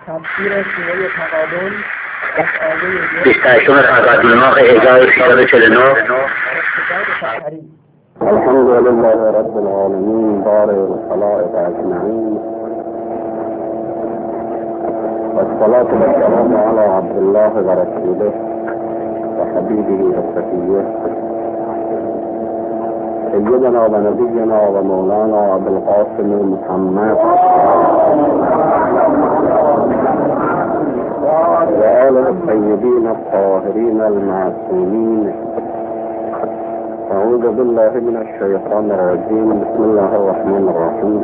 تفسیر سوره تغابن از آیه 28 فقط الماء 1349. الحمد لله رب العالمين بارئ الخلائق اجمعين والصلاة والسلام على عبد الله ورسوله وحبيبه وصفيه سيدنا ونبينا ومولانا ابو القاسم محمد وآله الطيبين الطاهرين المعصومين. أعوذ بالله من الشيطان الرجيم. بسم الله الرحمن الرحيم.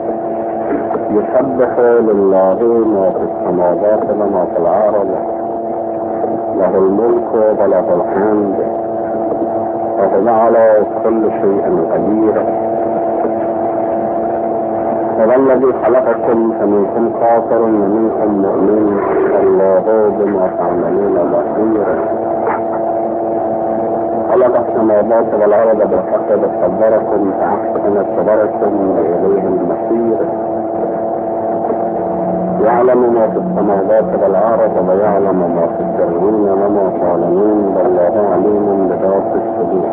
يسبح لله ما في السماوات وما في الأرض له الملك وله الحمد وهو على كل شيء قدير. هو الذي خلقكم فمنكم كافر ومنكم مؤمن والله بما تعملون بصير. خلق السماوات والأرض بالحق وصبركم فأحسن صبركم وإليه المصير. يعلم ما في السماوات والأرض ويعلم ما في السرين وما تعلمون والله عليم بذات الصدور.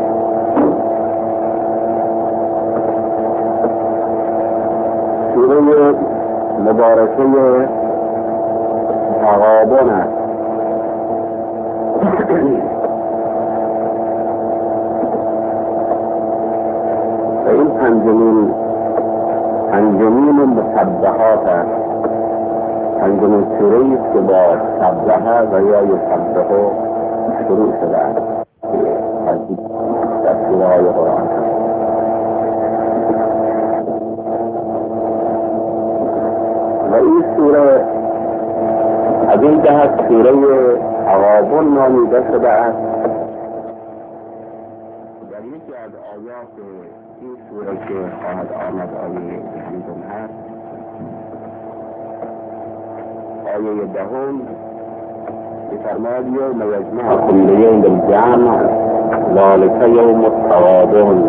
سوره مبارکه تغابن است. و این پنجمین مسبحات است. پنجمین سوره است که با سبحه و یا یسبحه شروع شده است در سوره های قرآن. و این سوره از این جهت سوره تغابن نامیده شده است. در یکی از آیات این سوره که خواهد آمد آیه 10 هست، آیه 10 می‌فرماید یوم یجمعکم لیوم الجمع ذلک یوم التغابن.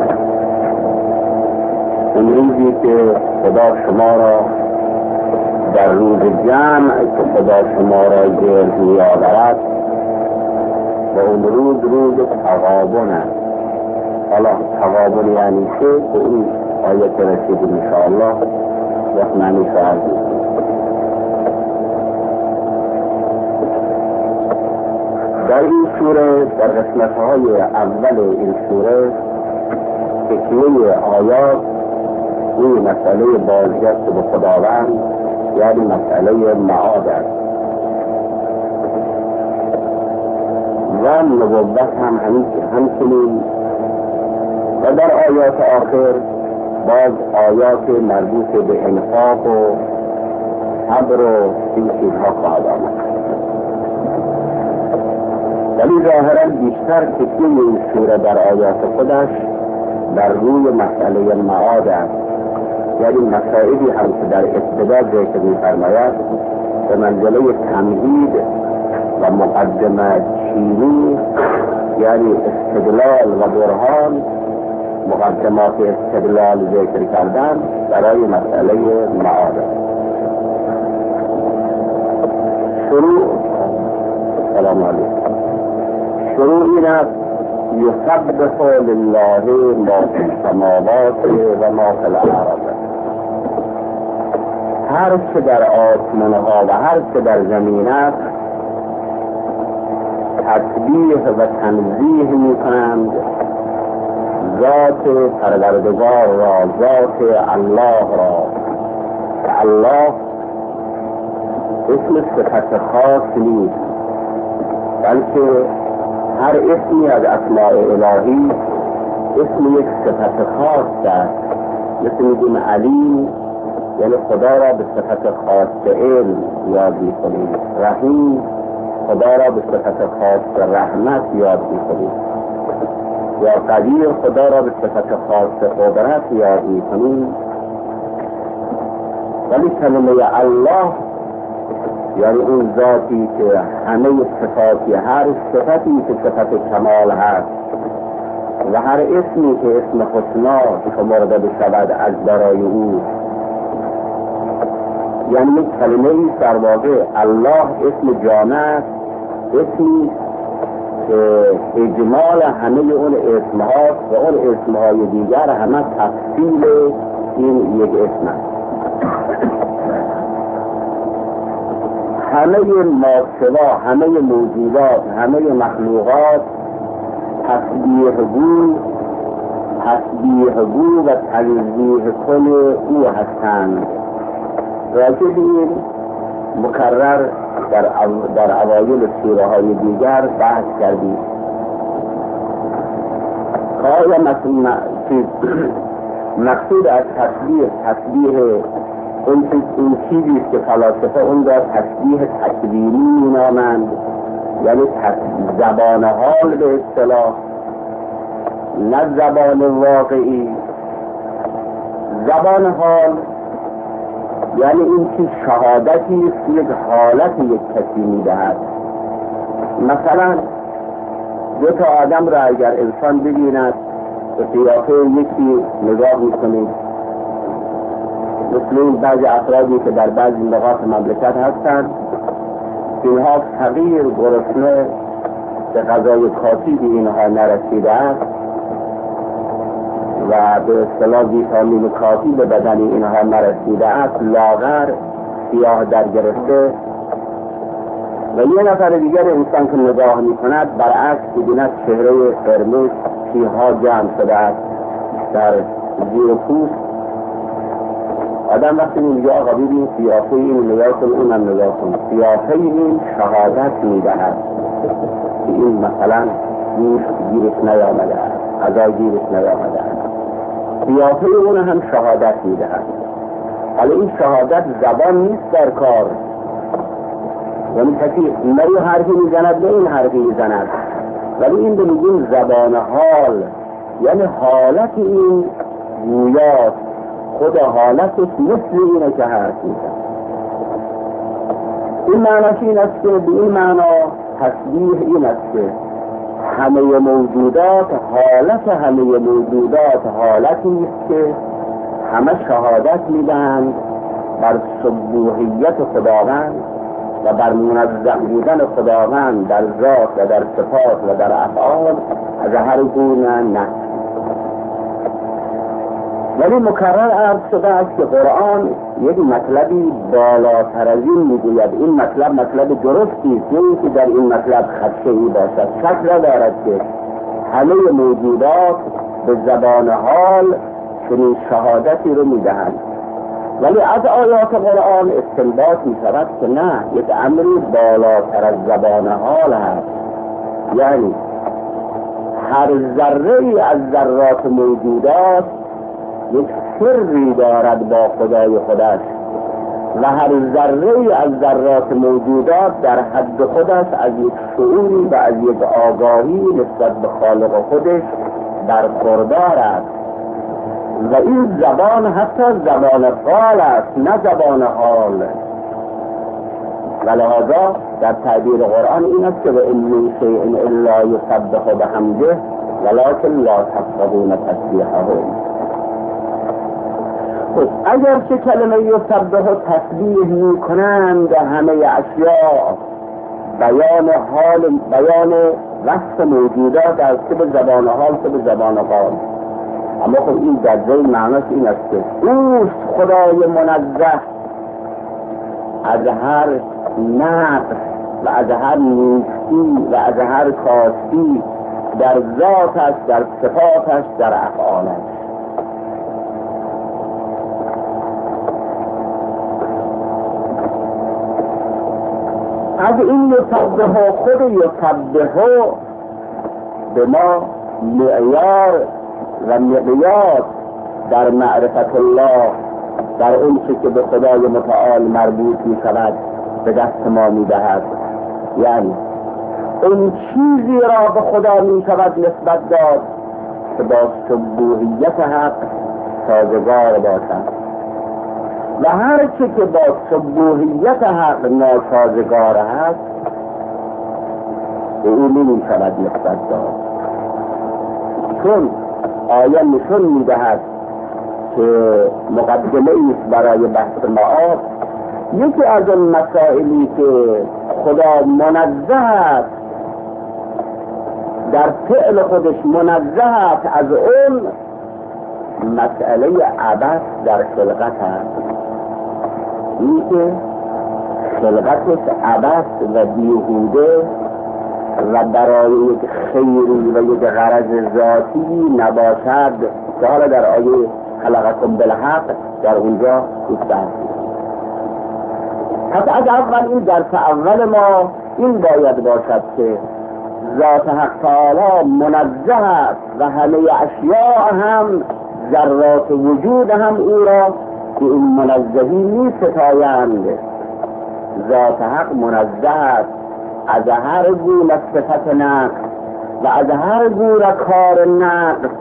اون روزی که خدا شما را در روز جمع که خدا شما را گرد می‌آورد و اون روز تغابن است. حالا تغابن یعنی چه؟ که این آیت رسیدیم انشاءالله وقت معنی شاید در این سوره، در قسمت‌های اول این سوره تکیه آیات این مسئله بازگشت به خداوند یعنی مسئله معاد است و نبوت همچنین. و در آیات آخر باز آیات مربوط به انفاق و صبر و این چیزها خواهد آمد. ولی ظاهرا بیشتر تکیه این سوره در آیات خودش بر روی مسئله معاد است، یعنی مسائلی هم که در ابتدا ذکر می‌فرماید به منزله تمهید و مقدمه چینی، یعنی استدلال و برهان، مقدمات استدلال ذکر کردن برای مسئله معاد. سلام علیکم. شروع این است یسبح لله ما فی السماوات و ما فی الارض. هر چه در آسمان‌ها و هر چه در زمین است تسبیح و تنزیه می‌کنند ذات پروردگار را، ذات الله را. الله اسم صفت خاص نیست، بلکه هر اسمی از اسماء الهی اسم یک صفت خاص است. مثل میگیم علیم یعنی خدا را به صفت خاص علم یاد می‌کنیم، رحیم خدا را به صفت خاص رحمت یاد می‌کنیم، یا قدیر خدا را به صفت خاص قدرت یاد می‌کنیم. ولی کلمه الله یعنی اون ذاتی که همه صفاتی، هر صفتی که صفت کمال هست و هر اسمی که اسم حسنا شمرده بشود از برای او، یعنی یک کلمه ای در واقع الله اسم جامع است، اسمی که اجمال همه اون اسمهاست و اون اسمهای دیگر همه تفصیل این یک اسم است. همه ماسوا، همه موجودات، همه مخلوقات تسبیح گو و تنزیه کن او هستند. راجع به این مکرر در اوایل سوره های دیگر بحث کردیم. آیا مقصود از تسبیح اون چیزی که فلاسفه اون را تسبیح تکوینی مینامند، یعنی زبان حال به اصطلاح، نه زبان واقعی. زبان حال یعنی این که شهادتی است، یک حالت یک کسی میدهد. مثلا دو تا آدم را اگر انسان ببیند به قیافه یکی نگاه میکنید، مثل این بعضی افرادی که در بعضی نقاط مملکت هستند، اینها فقیر گرسنه به غذای کافی به اینها نرسیده است و به اصطلاح ویتامین کافی به بدن اینها نرسیده است، لاغر، سیاه در گرفته، و یه نفر دیگر انسان که نگاه می کند برعکس ببیند چهره قرمز، تیرها جمع شده است در زیر پوست. آدم وقتی میگه آقا ببین قیافه این نگاه کن، اونم نگاه کن، قیافه این شهادت میدهد که این مثلا گیرش نیامده است، غذا گیرش نیامده است. قیافه اون هم شهادت میدهد. حالا این شهادت زبان نیست در کار، یعنی کسی نه یه حرفی میزند نه این حرفی میزند، ولی این به میگیم زبان حال، یعنی حالت این گویاست، خود حالتش مثل اینه که حرف میزن. این معناش این است که به این معنا تسبیح این است که همه موجودات، حالت همه موجودات حالتی است که همه شهادت میدن بر سبوحیت خداوند و بر منزه بودن خداوند در ذات و در صفات و در افعال از هر گونه نقص. ولی مکرر عرض شده است که قرآن یک مطلبی بالاتر از این میگوید. این مطلب درستی است، نه اینکه در این مطلب خدشه‌ای باشد. شک ندارد که همه موجودات به زبان حال چنین شهادتی رو میدهند، ولی از آیات قرآن استنباط میشود که نه، یک امری بالاتر از زبان حال هست. یعنی هر ذره از ذرات موجودات یک سری دارد با خدای خودش و هر ذره از ذرات موجودات در حد خودش از یک شعوری و از یک آگاهی نسبت به خالق خودش برخوردار است. و این زبان حتی زبان قال است، نه زبان حال. و لهذا در تعبیر قرآن این است که وَإِن مِّن شَيْءٍ إِلَّا يُسَبِّحُ بِحَمْدِهِ وَلَكِنْ لَا تَفْقَهُونَ تَسْبِيحَهُمْ. اگر که کلمه یسبح و تسبیح می کنند همه اشیاء، بیان وصف موجودات از که به زبان حال که به زبان قال، اما خب این در ذیل معناش این است که اوست خدای منزه از هر نقص و از هر نیستی و از هر کاستی در ذاتش، در صفاتش، در افعالش. از این یسبح، خود یسبح به ما معیار و مقیاس در معرفت الله، در اون که به خدای متعال مربوط می شود به دست ما می دهد. یعنی اون چیزی را به خدا می شود نسبت داد که با سبوحیت حق سازگار باشد و هر چی که با سبوحیت حق ناسازگار هست به اون نمی شود نسبت داد. چون آیه نشون می دهد که مقدمه ایست برای بحث معاد یکی از اون مسائلی که خدا منزه است در فعل خودش، منزه است از اون مسئله عبث در خلقت است. این که خلقتش عبث و بیهوده و برای یک خیری و یک غرض ذاتی نباشد که حالا در آیه خلقکم بالحق در اونجا گفته. پس از اول این درس اول ما این باید باشد که ذات حق تعالی منزه است و همه اشیاء هم ذرات وجود هم او را که این منزهی می ستایند. ذات حق منزه است از هر گونه صفت نقص و از هر گونه کار نقص.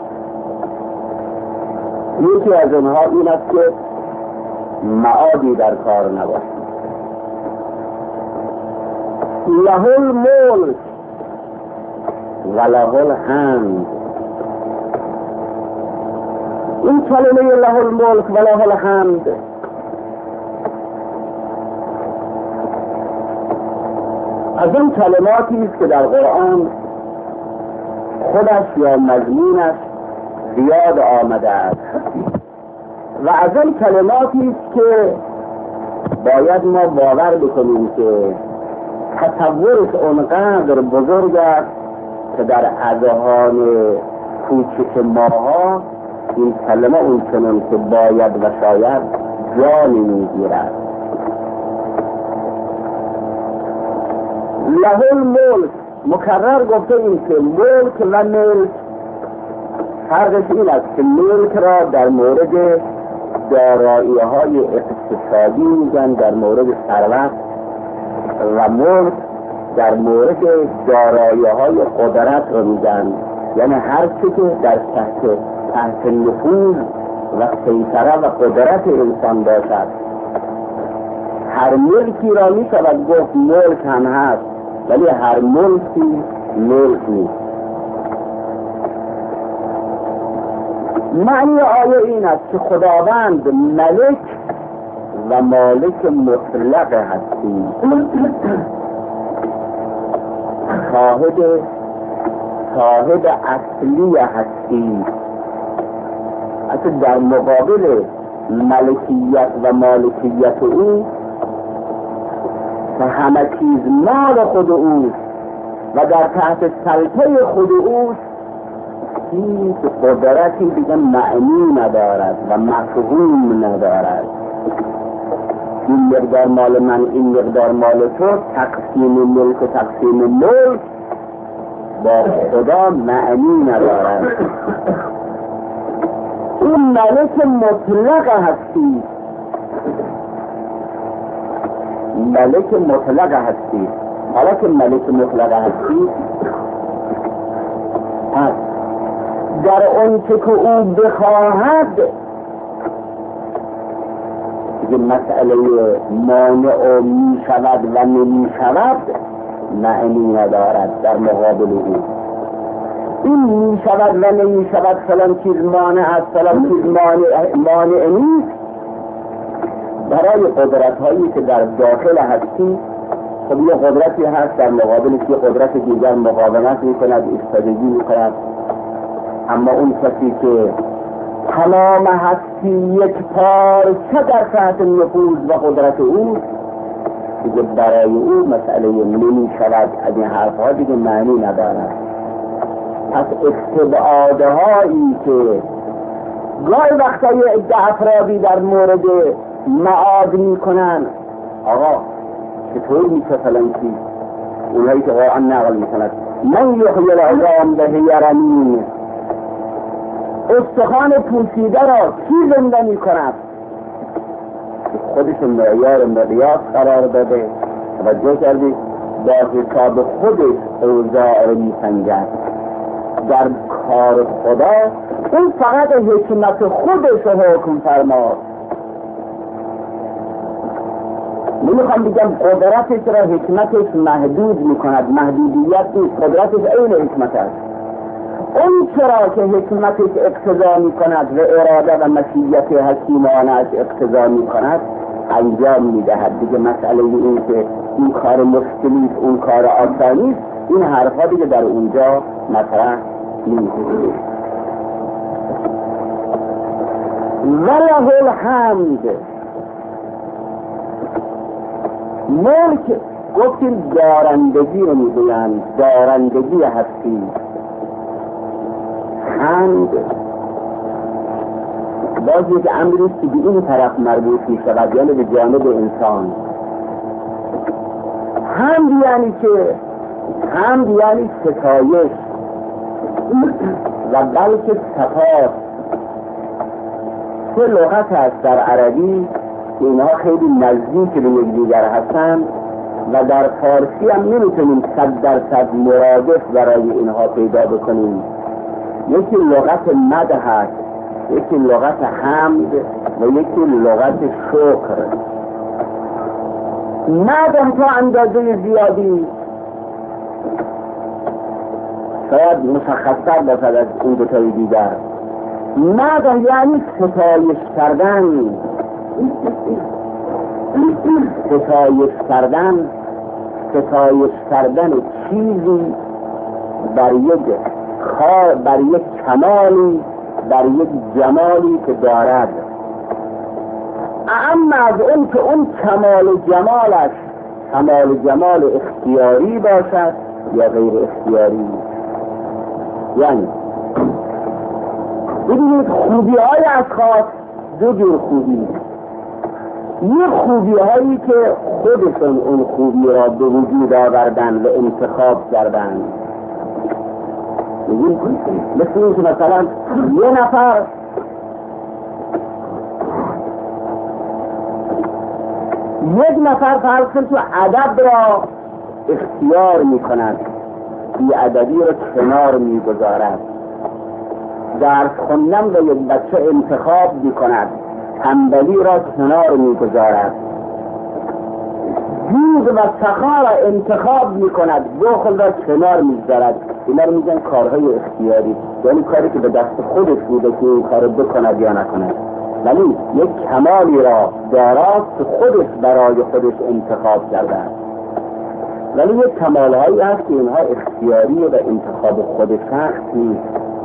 یکی از اونها این است که معادی در کار نباشد. له الملک و له الحمد. این کلمه له الملک و له الحمد از این کلماتی است که در قرآن خودش یا مضمونش زیاد آمده است و از این کلماتی است که باید ما باور بکنیم که تصورش اونقدر بزرگ است که در اذهان کوچک ماها این کلمه اون چنان که باید و شاید جانی میگیرد. له الملک مکرر گفته این که ملک و ملک فرقش این است که ملک را در مورد دارایی های اقتصادی میگن، در مورد ثروت، و ملک در مورد دارایی های قدرت رو میگن، یعنی هر چی که در تحت نفوذ و سیطره و قدرت انسان باشد. هر ملکی را می شود گفت ملک هم هست، ولی هر ملکی ملک نیست. معنی آیه این است که خداوند ملک و مالک مطلق هستی، صاحب اصلی هستی. اصلا در مقابل ملکیت و مالکیت او که همه چیز مال خود اوست و در تحت سلطه خود اوست، هیچ قدرتی دیگه معنی ندارد و مفهوم ندارد. این مقدار مال من، این مقدار مال تو، تقسیم ملک و تقسیم ملک با خدا معنی ندارد. این ملک مطلق هستی، ملک مطلق هستی. حالا که ملک مطلق هستی پس در اون که او بخواهد که مسئله مانع و می شود و نمی شود معنی ندارد در مقابل او. این می شود و نمی شود، فلان چیز مانع است، فلان چیز مانع نیست. برای قدرت هایی که در داخل هستی، خب یه قدرتی هست در مقابل که قدرت دیگر مقاومت می کند، ایستادگی می کند. اما اون کسی که تمام هستی یک پارچه در تحت نفوذ و قدرت او، دیگه برای او مسئله نمی شود از این حرفها دیگه معنی ندارد. پس استبعادهایی که گاهی وقتای عده افرادی در مورد معاد می کنن، آقا چطور میشه فلان چیز، اونهایی که واقعا نقل می کند من یحیی العظام و هی رمیم، استخوان پوسیده را کی زنده می کند؟ خودش معیار مقیاس قرار داده و توجه کردی با حساب خودش اوضاع رو می سنجد. در کار خدا اون فقط حکمت خودش رو حکم فرماد. نمیخوام بگم قدرتش را حکمتش محدود میکند، محدودیت نیست، قدرتش عین حکمت است. اون چرا که حکمتش اقتضا میکند و اراده و مشیت حکیمانش اقتضا میکند، انجام میدهد. دیگه مسئله این که این کار مشکلی اون کار آسانی، این حرفا دیگه در اونجا مطرح نیست. وله الحمد. ملک گفتیم دارندگی رو میگویند، دارندگی هستی. حمد باز یک امریست که به این طرف مربوط می شود، یعنی به جانب انسان. حمد یعنی که حمد یعنی ستایش و بلکه صفات. سه لغت هست در عربی که اینها خیلی نزدیک به یکدیگر هستند و در فارسی هم نمیتونیم 100% مرادف برای اینها پیدا بکنیم. یکی لغت مدح هست، یکی لغت حمد و یکی لغت شکر. مدح تا اندازه زیادی شاید مشخص‌تر باشد از این دو تای دیگر. مدح یعنی ستایش کردن، ستایش کردن، ستایش کردن چیزی بر یک کمالی، بر یک جمالی که دارد. اما از اون که اون کمال جمالش کمال جمال اختیاری باشد یا غیر اختیاری. یعنی ببینید خوبی های اشخاص دو جور خوبی. یک خوبی هایی که خودشون اون خوبی را به وجود آوردن و انتخاب کردن. مثل این که مثلا یه نفر فرض کنید که ادب را اختیار می کند، بی ادبی را کنار می گذارد. درس خوندن به یک بچه انتخاب می کند، تنبلی را کنار می گذارد. جود و سخا را انتخاب می کند، بخل را کنار می گذارد. اینا رو میگن کارهای اختیاری، یعنی کاری که به دست خودش بوده که این کار بکند یا نکند، ولی یک کمالی را دارد که خودش برای خودش انتخاب کرده است. ولی یک کمالهایی هست که اینها اختیاریه و انتخاب خود شخص نیست.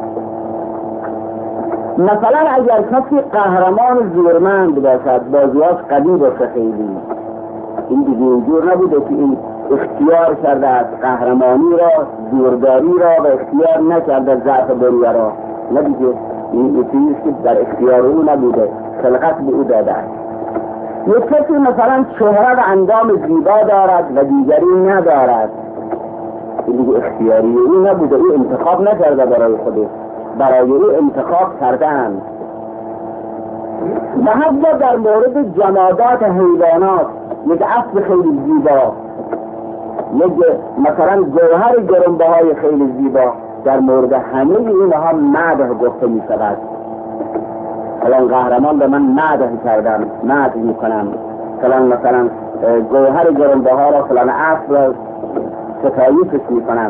مثلا اگر کسی قهرمان زورمند باشد، بازیاش قوی باشه خیلی، این دیگه اینجور نبوده که این اختیار کرده از قهرمانی را، زورداری را و اختیار نکرده ضعف بریه را. نه دیگه این چیزی که در اختیار او نبوده، خلقت به او داده است. یک کسی مثلا شهرت و اندام زیبا دارد و دیگری ندارد، این دیگه اختیاری او نبوده، او انتخاب نکرده برای خودش، برای او انتخاب کردن. و حتی در مورد جمادات حیوانات، یک اسب خیلی زیبا، یک مثلا گوهر گرانبهای خیلی زیبا، در مورد همه اینها مدح گفته می شود. فلان قهرمان به من مدح کردم، مدح می کنم. فلان مثلا گوهر گرانبها را، فلان اسب را ستایشش می کنم.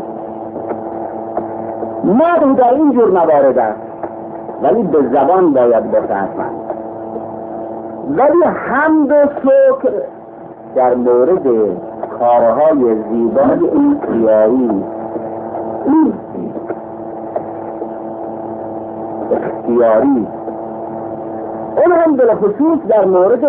مدح در این جور موارد است، ولی به زبان باید باشه حتما. ولی حمد و شکر در مورد کارهای زیبای اختیاری، اون هم بالخصوص در مورد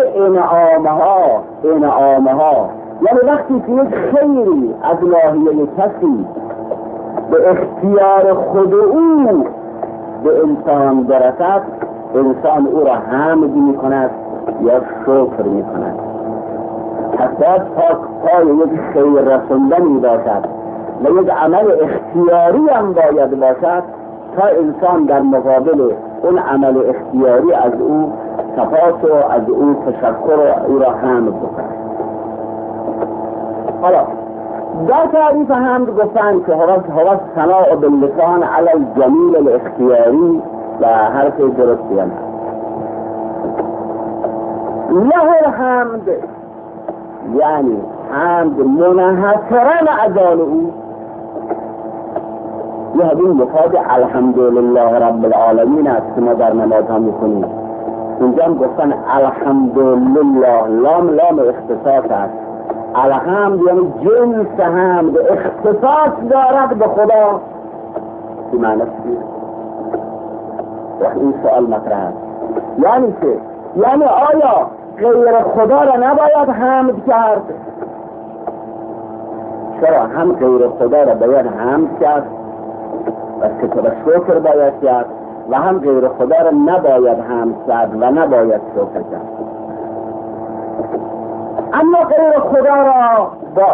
انعامها، یعنی وقتی که یک خیری از ناحیه کسی به اختیار خود او به انسان برسد، انسان او را حمد می کند یا شکر می کند. حتی پای یک خیر رسوندنی باشد و یک عمل اختیاری هم باید باشد تا انسان در مقابل اون عمل اختیاری از او سپاس و از او تشکر و او را حمد بکند. حالا در تعریف حمد گفتن که هو ثناء باللسان علی الجمیل الاختیاری و حرف درستی هم له الحمد، یعنی حمد منحصرا از آن او. یه همین مفاد الحمدلله رب العالمین است که ما در نماز هم میکنیم. اونجا هم گفتن الحمدلله، لام اختصاص است. الحمد یعنی جنس حمد اختصاص دارد به خدا. این معنی چیه؟ این سوال مطرح است. یعنی چه؟ یعنی آیا غیر خدا را نباید حمد کرد؟ چرا؟ هم غیر خدا را باید حمد کرد و شکر باید کرد و هم غیر خدا را نباید حمد کرد و نباید شکر کرد. اما غیر خدا را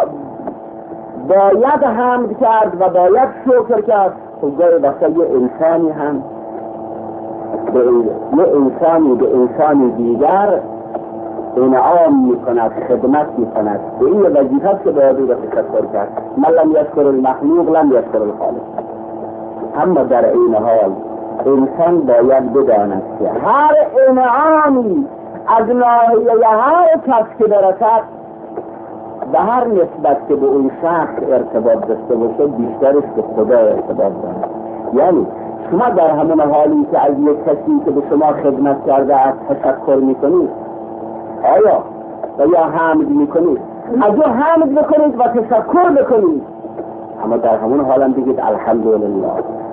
باید حمد کرد و باید شکر کرد. خب گاهی وقتا یه انسانی هم به انسانی دیگر انعام میکند، خدمت میکند. به این وظیفه که باید او را تشکر کرد. من لم یشکر المخلوق لم یشکر الخالق. اما در این حال انسان باید بداند که هر انعامی از ناحیه هر کس که برسد و هر نسبت که به اون شخص ارتباط داشته باشه بیشترش به خدا ارتباط دارد. یعنی شما در همون حالی که از یک کسی که به شما خدمت کرده است تشکر میکنید، آیا و یا حمد میکنید، از او حمد بکنید و تشکر بکنید، اما در همون حال هم بگید الحمدلله.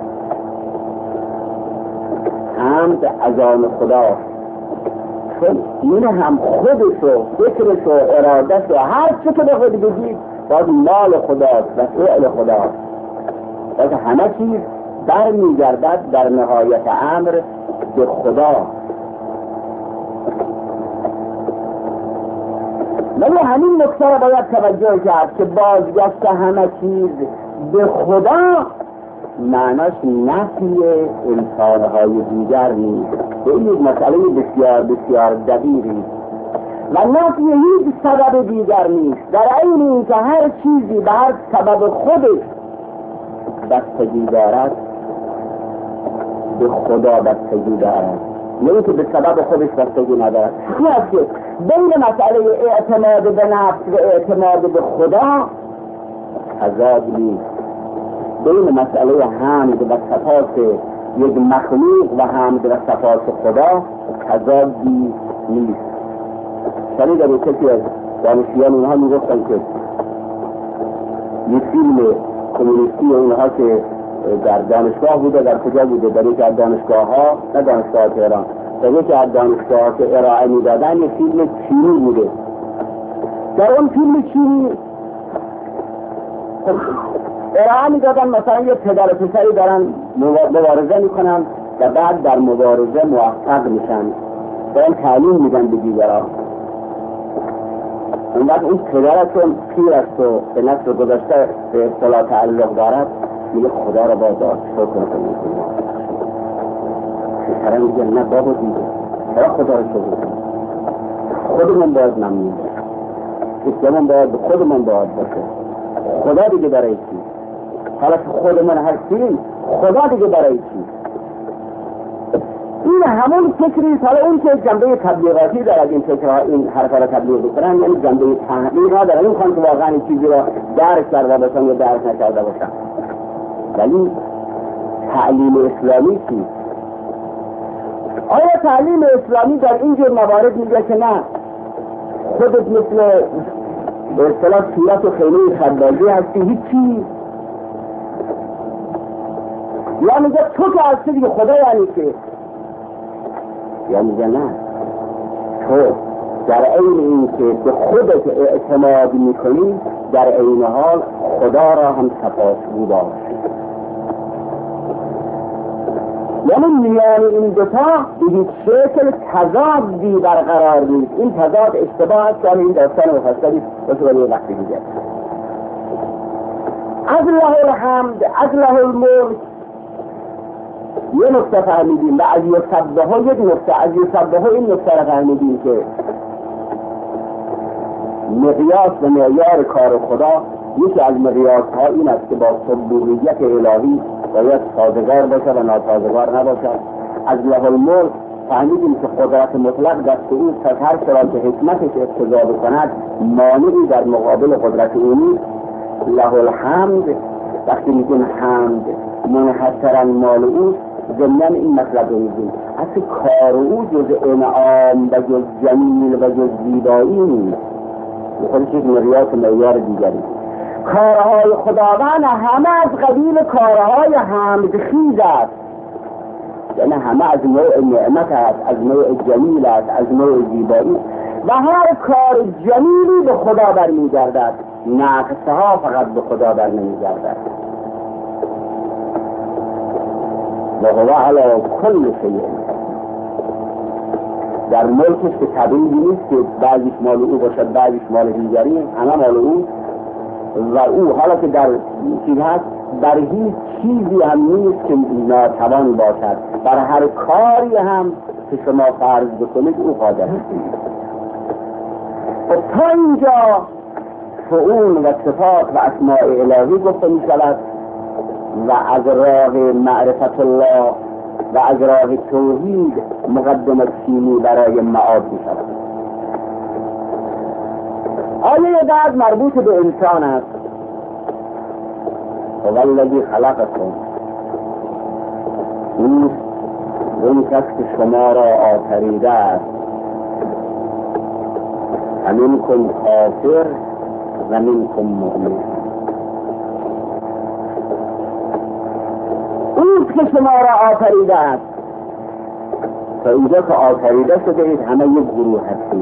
حمد از آن خداست، چون این هم خودش و فکرش و ارادش و هر چه که به خود بگید باید مال خداست و فعل خداست. باید همه چیز برمیگردد در نهایت امر به خدا. ولی همین نکته را باید توجه کرد که بازگشت همه چیز به خدا معناش نفی انسانهای دیگر نیست. به این مسئله بسیار بسیار دقیقی و نفی هیچ سبب دیگر نیست. در عین اینکه هر چیزی به هر سبب خودش بستگی دارد، به خدا بستگی دارد، نه که به سبب خودش بستگی ندارد. این است که بین مسئله اعتماد به نفس و اعتماد به خدا تضاد نیست. بین مسئله حمد و سپاس یک مخلوق و حمد و سپاس خدا تضادی نیست. شنید در کسی از دانشیان اونها میگفتن که یک فیلم کمونیستی اونها که در دانشگاه بوده، در کجا بوده؟ در یک از دانشگاه ها، نه دانشگاه تهران، در یک از دانشگاه ها که ارائه میدادن یک فیلم چینی بوده. در اون فیلم چینی ارائه میدادن مثلا یه پدر و پسری دارن مبارزه میکنن و بعد در مبارزه موفق میشن، دارن تعلیم میدن به دیگران. اون وقت اون پدرتون پیر است و به نسل گذاشته به اصطلاح تعلق دارد، میگه خدا را باید شکر کنید. پسرم میگه نه بابا دیگه چرا خدا را شکر کنید؟ خودمون باید ممنون باشه، اسلامون باید به خودمون باید باشه. خدا دیگه برای چی؟ حالا که خودمون هستیم خدا دیگه برای چی؟ این همون فکری حالا اون که جنبه تبلیغاتی دارد، این فکرها این حرفا را تبلیغ بکنن، یعنی جنبه تحقیق ها دارد. این خواهند که واقعا این چیزی را درک کرده باشن یا درک نکرده باشن. ولی تعلیم اسلامی چی؟ آیا تعلیم اسلامی در اینجور موارد میگه که نه خودت مثل به اصطلاح صورت و خیمه خداجی هستی هیچی؟ یا میگه تو که هستی دیگه خدا یعنی که؟ یا میگه نه، تو در عین این که به خودت اعتماد میکنی در عین حال خدا را هم سپاسگو باش. یعنی میان این دوتا به هیچ شکل تضادی برقرار نیست. این تضاد اشتباه است که این داستان مفصلی باشه ولی وقتی دیگه. از له الحمد، از له الملک یه نکته فهمیدیم و از یسبحه یک نکته، از یسبحه این نکته را فهمیدیم که مقیاس و معیار کار خدا یکی از مقیاس ها این است که با سبوحیت الهی باید سازگار باشه و ناسازگار نباشد. از له الملک فهمیدیم که قدرت مطلق دست اوست، از هر چرا که حکمتش اقتضا بکند مانعی در مقابل قدرت او نیست. له الحمد وقتی میگیم حمد منحصرا مال اوست، ضمن این مطلب رو میگیم حتی کار او جز انعام و جز جمیل و جز زیبایی نیست، خودش یک مقیاس معیار دیگری. کارهای خداوند همه از قبیل کارهای حمدخیز است، یعنی همه از نوع نعمت است، از نوع جمیل است، از نوع زیبایی، و هر کار جمیلی به خدا برمیگردد، نقصها فقط به خدا بر نمیگردد. و هو علی کل شیء. در ملکش که طبیعی نیست که بعضیش مال او باشد بعضیش مال دیگری، همه مال او، و او حالا که در چیز هست در هیچ چیزی هم نیست که ناتوان باشد، بر هر کاری هم که شما فرض بکنید او قادر است. و تا اینجا شؤون و صفات و اسماء الهی گفته می شود و از راه معرفت الله و از راه توحید مقدمه چینی برای معاد می شود. آیه بعد مربوط به انسان است. والذی خلقکم، اون کس که شما را آفریده است، منکم کافر و منکم مؤمن. اون که شما را آفریده است، تا اینجا که آفریده شده اید همه یک گروه هستید.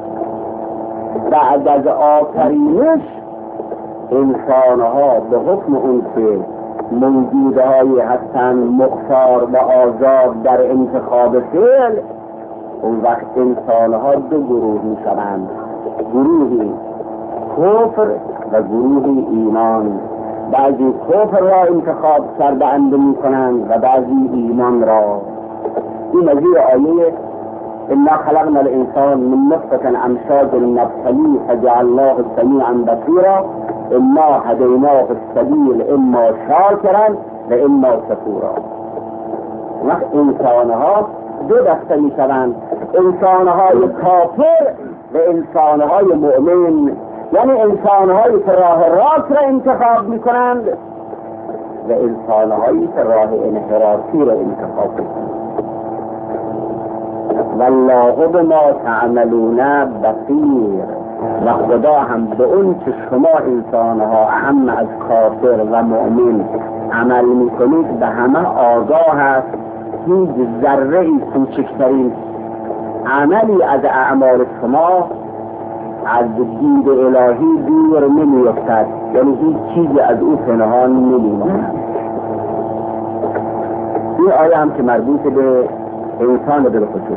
بعد از آفرینش انسانها به حکم اون که موجودهایی هستند مختار و آزاد در انتخاب فعل، اون وقت انسانها دو گروه می شوند، گروهی کفر و گروهی ایمان. بعضی کفر را انتخاب کرده اند می کنند و بعضی ایمان را. این نظیر آیه انا خلقنا الانسان من نطفة امشاج نبتليه فجعلناه سمیعا بصیرا انا هدیناه السبیل اما شاکرا و اما کفورا. وقت انسانها دو دسته می شوند، انسانهای کافر و انسانهای مؤمن، یعنی انسانهایی که راه راست را انتخاب می کنند و انسانهایی که راه انحرافی را انتخاب می کنند. والله بما تعملون بصیر. و خدا هم به اون که شما انسانها اهم از کافر و مؤمن عمل می کنید به همه آگاه است. هیچ ذره ای کوچکترین عملی از اعمال شما از دید الهی دور نمی افتد، یعنی هیچ چیزی از او پنهان نمی ماند. این آیه هم که مربوط به انسان بالخصوص.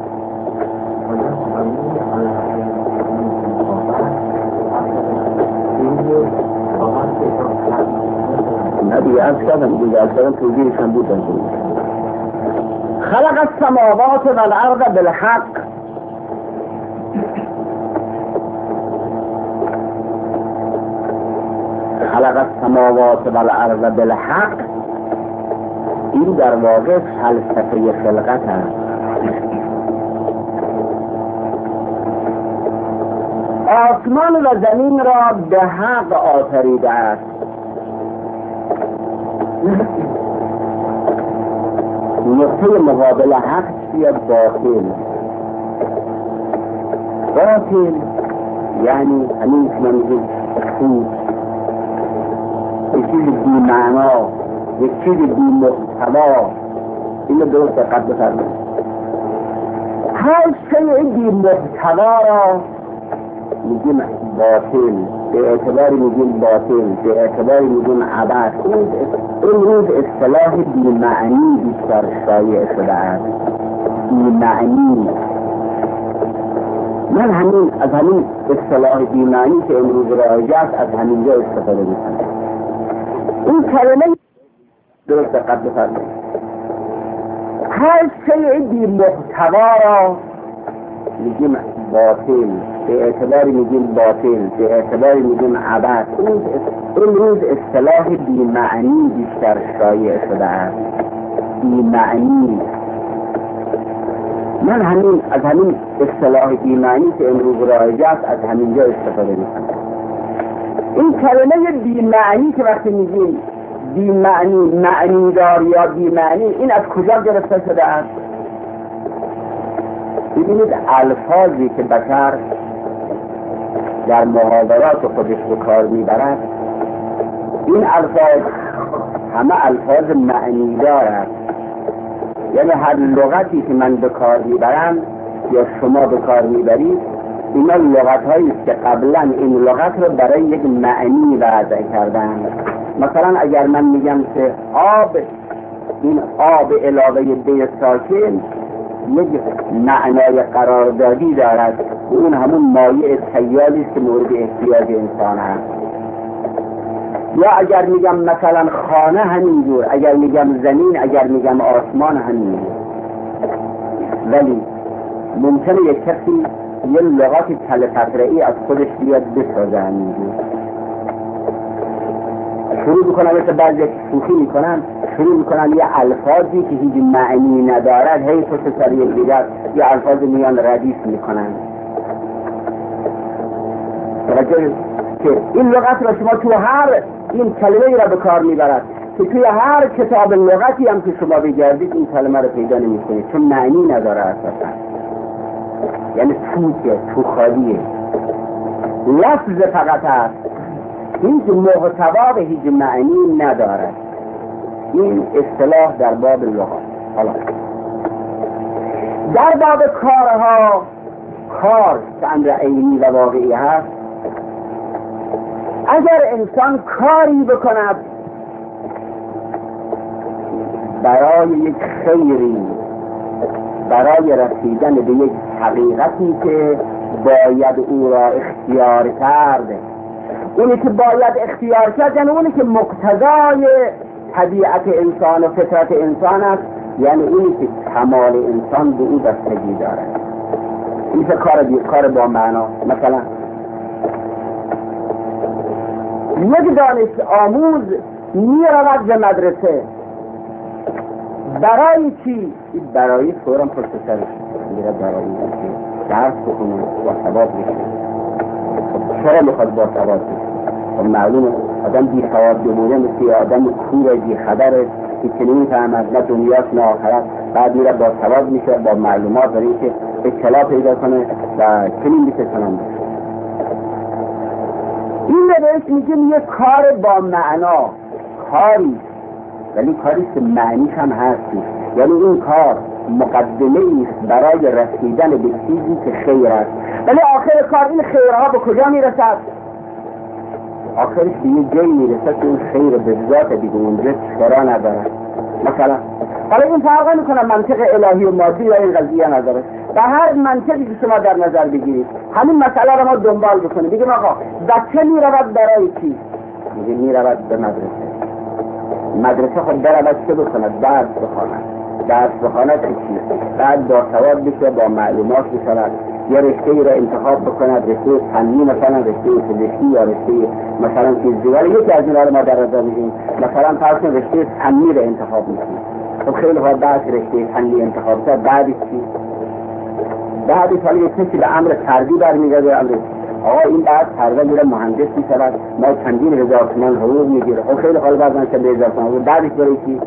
نبی از کردم دیگه از کردم توضیحش هم بود. خلق السماوات والارض بالحق. خلق السماوات والارض بالحق، این در واقع فلسفه خلقت است. آسمان و زمین را به حق آفریده است. نقطه مقابل حق چیست؟ باطل. باطل یعنی همین که من میگم خود، یک چیز بی معنا، یک چیز بی محتوا. این رو درست دقت بفرمایید. هر شیء بی محتوا را میگیم باطل، به اعتباری میگیم باطل، به اعتباری میگیم عبث. این روز اصطلاح بی معنی بیشتر شایع شده است. بی معنی. من همین از همین اصطلاح بی معنی که امروز رایج است از همینجا استفاده میکنم. این کلمه درست دقت بفرمایید. هر شیء بی محتوا را میگیم باطل، به اعتباری میگیم باطل، به اعتباری میگیم عبث. این روز اصطلاح بی معنی بیشتر شایع شده است. بی معنی. من همین از همین اصطلاح بی معنی که امروز رایج است از همینجا استفاده میکنم. این کلمه بی معنی که وقتی میگیم بی معنی، معنی دار یا بی معنی، این از کجا گرفته شده است؟ ببینید الفاظی که بشر در محاورات خودش به کار میبرد، این الفاظ همه الفاظ معنی دارد. یعنی هر لغتی که من به کار میبرم یا شما به کار میبرید، اینا لغت هایی است که قبلا این لغت رو برای یک معنی وضع کردن. مثلا اگر من میگم که آب، این آب علاوه به ساکن یک معنای قراردادی دارد و اون همون مایع سیالی است که مورد احتیاج انسان هست. یا اگر میگم مثلا خانه همینجور، اگر میگم زمین، اگر میگم آسمان همینجور. ولی ممکنه یک کسی یه لغات تلفظرعی از خودش بیاد بسازه همینجور، شروع میکنن مثل بعضی شوخی میکنن، شروع میکنن یه الفاظی که هیچ معنی ندارد هی پشت سر یک دیگر یه الفاظ میان ردیف میکنن. توجه که این لغت را شما تو هر این کلمه را به کار میبرد که توی هر کتاب لغتی هم که شما بگردید این کلمه را پیدا نمیکنید، چون معنی نداره اساسا. یعنی تو خالیه، لفظ فقط هست، هیچ محتوا به هیچ معنی ندارد. این اصطلاح در باب لغات. حالا در باب کارها، کار که امر عینی و واقعی هست، اگر انسان کاری بکند برای یک خیری، برای رسیدن به یک حقیقتی که باید او را اختیار کرد، اونی که باید اختیار کرد یعنی اونی که مقتضای طبیعت انسان و فطرت انسان است، یعنی اونی که کمال انسان به او بستگی دارد. این کار با معنا. مثلا یک دانش آموز می رود به مدرسه برای چی؟ برای فورا پشت سرش میره، برای اینکه درس بخونه با ثواب بشه. چرا میخواد با ثواب بشه؟ خب معلومه آدم بی ثواب بمونه مثل آدم کور بی خبره که نمیفهمد نه دنیاست نه آخرت، بعد میره با ثواب میشه، با معلومات برای اینکه اطلاع پیدا کنه و چنین بشه چنان بشه. این بهش میگیم یه کار با معنا، کاری ولی کاری که معنیش هم هستی. یعنی این کار مقدمه ایست برای رسیدن به چیزی که خیر است، ولی آخر کار این خیرها به کجا میرسد؟ آخرش به یه جایی میرسد که این خیر به ذات دیگه اونجا چرا نداره. مثلا حالا این فرق میکنه منطق الهی و مادی یا این قضیه نداره. و هر منطقی که شما در نظر بگیرید همین مسئله رو ما دنبال بکنید. بگیم آقا بچه میرود برای چی؟ میگه میرود به مدرسه خود برود چه بخواند؟ درس بخواند چی؟ بعد با ثواب بشه، با معلومات بشود، یا رشته ای را انتخاب بکند، رشته فنی مثلا رشته پزشکی یا رشته مثلا فیزیک، یکی از اینا رو ما در نظر میگیریم. مثلا فرض کن رشته فنی را انتخاب میکنیم. خب خیلی خوب، بعد رشته فنی انتخاب کرد، بعد چی؟ بعدی حالا یک کسی به امر فردی برمیگرده، آقا این بعد فردا میره مهندس میشود، ما چندین هزار تومان حقوق میگیره. خب خیلی حالا بعد من چند هزار تومان، بعدش برای چی؟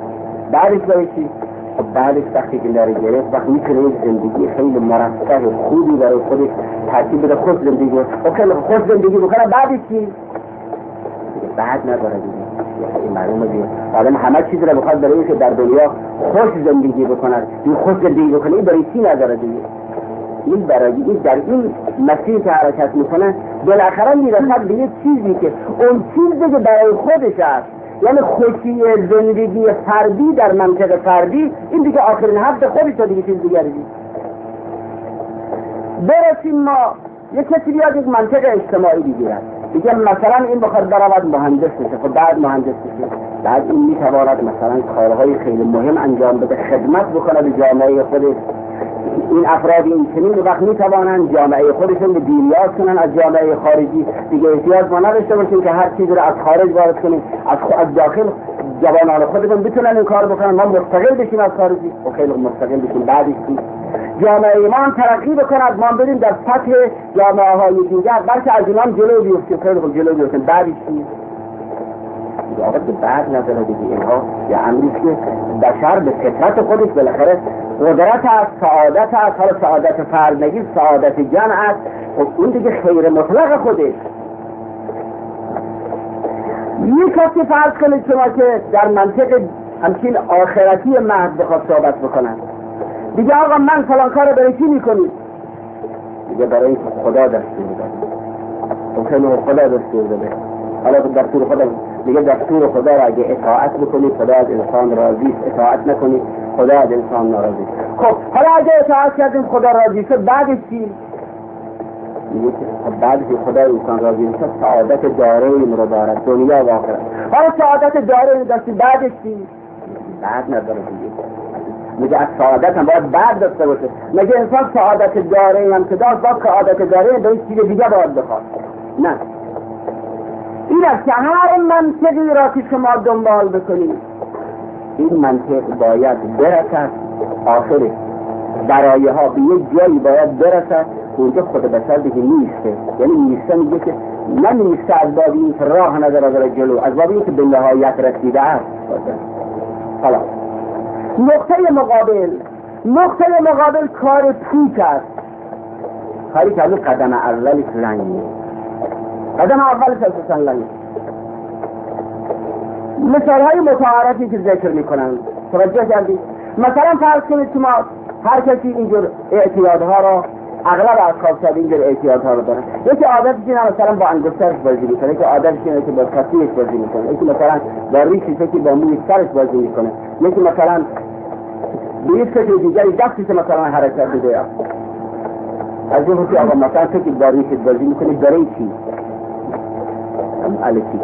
خب بعدش وقتی که داره گرفت، وقت میتونه یک زندگی خیلی مرفه خوبی برای خودش ترتیب بده، خود زندگی کنه. خب خیلی خود زندگی بکنه، بعدش چی؟ بعد نداره دیگه. این معلومه دیگه آدم همه چیز رو بخواد برای اینکه در دنیا خوش زندگی بکنه، این خوش زندگی بکنه، این برای چی نداره دیگه؟ این برای این در این مسیر که حرکت میکنه بالاخره میرسد به یک چیزی که اون چیزی که برای خودش است، یعنی خوشی زندگی فردی در منطقه فردی، این دیگه آخرین حد خودش رو دیگه چیز دیگری دید. برسیم ما یک کسی بیاد یک منطقه اجتماعی بگیرد، دیگه مثلا این بخواد برود مهندس بشه، خب بعد مهندس بشه، بعد این میتواند مثلا کارهای خیلی مهم انجام بده، خدمت بکنه به جامعه خودش. این افراد این چنین وقت میتوانند جامعه خودشون به بیریاز کنن از جامعه خارجی، دیگه احتیاج ما نداشته باشیم که هر چیز رو از خارج وارد کنیم، از داخل جوانان خودمون بتونن این کار بکنن، ما مستقل بشیم از خارجی. و خیلی مستقل بشیم، بعدش چی؟ جامعه ما ترقی بکند، ما بریم در سطح جامعه های دیگر، بلکه از اینام جلو بیفتیم، خیلی خوب جلو بیفتیم، بعدش چی؟ دیگه. آقا که بعد نداره دیگه. اینها یا امری که بشر به فطرت خودش بالاخره قدرت است، سعادت است، حالا سعادت فرد نگیر، سعادت جمع است، خب اون دیگه خیر مطلق خودش. یک کسی فرض کنید شما که در منطق همچین آخرتی محض بخواد صحبت بکنن، دیگه آقا من فلان کار برای چی میکنید؟ دیگه برای خدا دستور داده. ممکنه خدا دستور داده. حالا دستور خدا دیگه دستور خدا را اگه اطاعت بکنید خدا از انسان راضی است، اطاعت نکنید خدا از انسان ناراضی. خب حالا اگه اطاعت کردیم خدا راضی شد بعدش چی؟ میگه که بعد که خدا انسان راضی شد سعادت دارین رو دارد، دنیا و آخرت. حالا سعادت دارین داشتی بعدش چی؟ بعد نداره دیگه. میگه از سعادت هم باید بعد داشته باشه. مگه انسان سعادت دارین هم که داشت باید سعادت دارین به این چیز دیگه باید بخواد؟ نه. این است که هر منطقی را که شما دنبال بکنید این منطق باید برسد آخرش برایه ها به یک جایی باید برسد اونجا خود بشر دیگه نیسته. یعنی نیسته میگه که نمیسته از بابی این که راه نداره در جلو، از بابی این که به نهایت رسیده است. حالا نقطه مقابل کار پوچ است. کاری که قدم اولش لنگه، قدم اولش اساسا لنگه. مثال های متعارفی که ذکر میکنن توجه کردید؟ مثلا فرض کنید شما هر کسی اینجور اعتیادها را اغلب اشخاص شده اینجور اعتیادها رو دارن. یکی عادتش اینه مثلا با انگشترش بازی میکنه، یکی عادتش اینه که با کفیش بازی میکنه، یکی مثلا با ریشش، یکی با موی سرش بازی میکنه، یکی مثلا به یک فکر دیگری دستش مثلا حرکت میده. از این که آقا مثلا فکر با ریشش بازی میکنه برای چی؟ علکی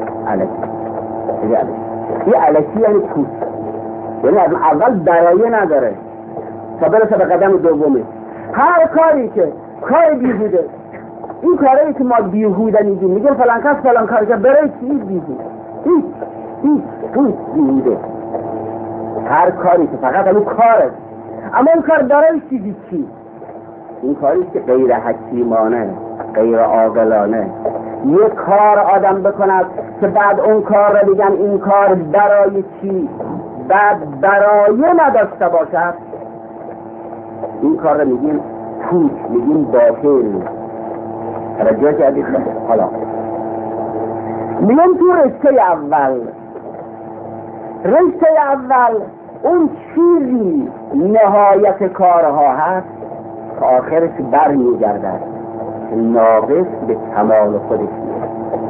یه علکی یعنی پوچ، یعنی از اول برایه نداره تا برسه به قدم دومه. هر کاری که کار بیهوده، این کاری که ما بیهوده میگیم فلان کس فلان کار که برای چی بیهوده؟ هیچ بیهوده. هر کاری که فقط همون کاره، اما این کار برای چی؟ این کاری که غیر حکیمانه، غیر عاقلانه یک کار آدم بکند که بعد اون کار را بگن این کار برای چی، بعد برای نداشته باشد، این کار را میگیم پوچ، میگیم باطل. توجه کردید؟ حالا میگم تو رشته اول اون چیزی نهایت کارها هست که آخرش بر میگردد ناقص به کمال خودش میاد.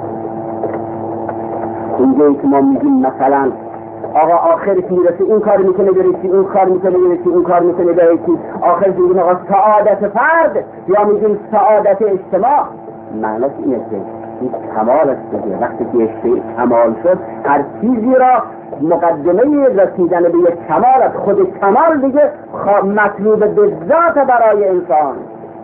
اونجایی که ما میگیم مثلا آقا آخرش میرسه این کار میکنه برسی، اون کار میکنه برسی، اون کار میکنه برسی، آخرش میگیم آقا سعادت فرد یا میگیم سعادت اجتماع. معنیش اینه که این کمال است دیگه. وقتی که کمال شد هر چیزی را مقدمه رسیدن به یک کمال است. خود کمال دیگه مطلوب به ذات برای انسان.